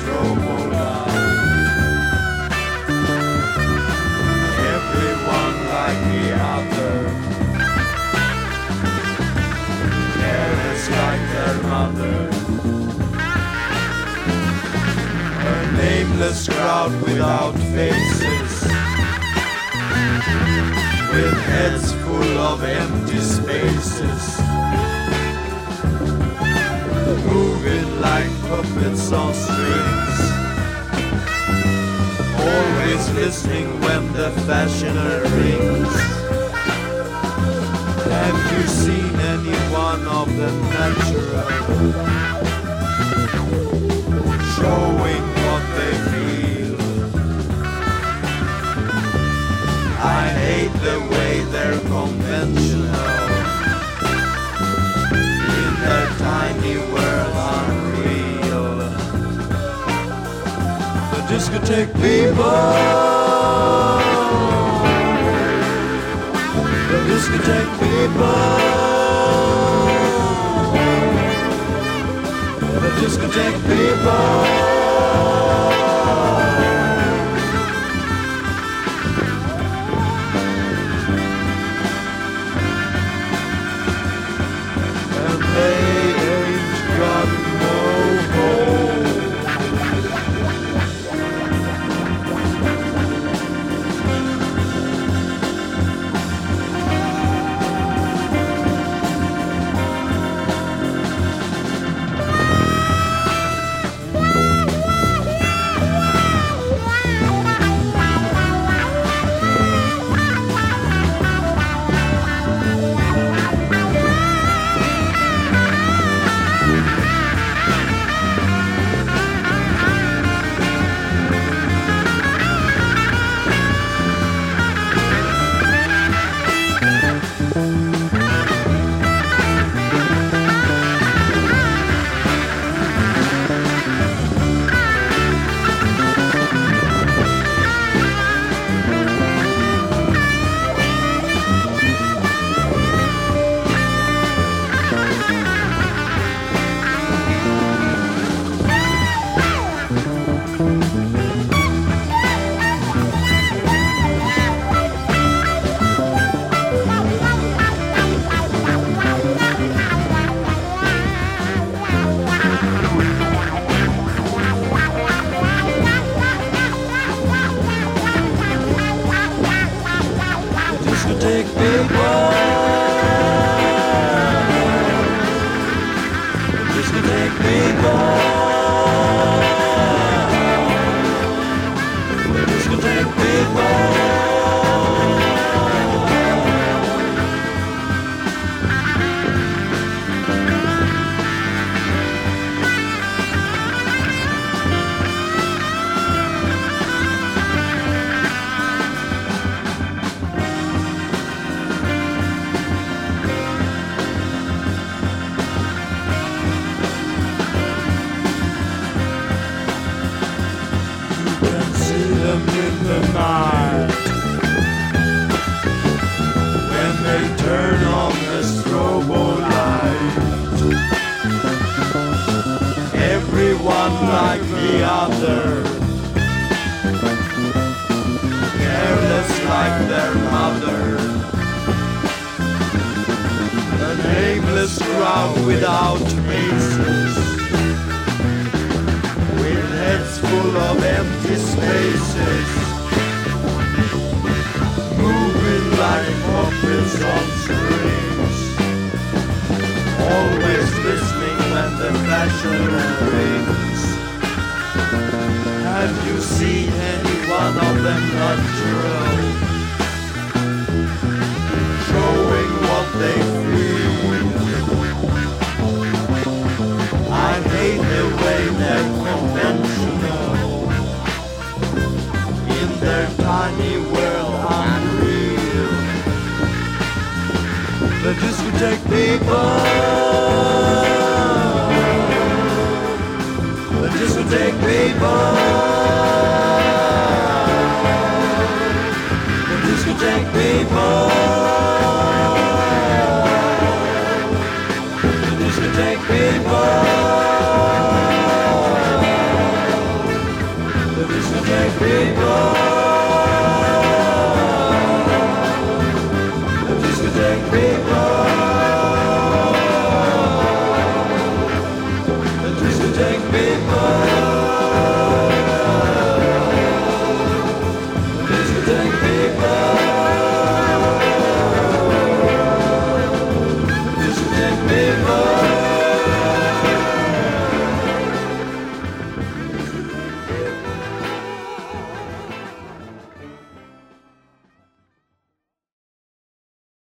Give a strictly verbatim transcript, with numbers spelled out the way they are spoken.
strobo light. Everyone like the other, careless like their mother. A nameless crowd without faces, with heads full of empty spaces, moving like puppets on strings, always listening when the fashioner rings. Have you seen any one of them natural, showing what they feel? I hate the way they're conventional, in their tiny world unreal. The discotheque people, the discotheque people, the discotheque people. Discotheque people, discotheque people, discotheque people. In the night, when they turn on the strobo light, everyone like the other, careless like their mother. A nameless crowd without faces, with heads full of empty spaces, moving like puppets on strings, always listening when the fashioner rings. Have you seen any one of them natural, showing what they feel? I hate the way they're conventional, in their tiny world unreal. The discotheque people, the discotheque people, the discotheque people, the discotheque people.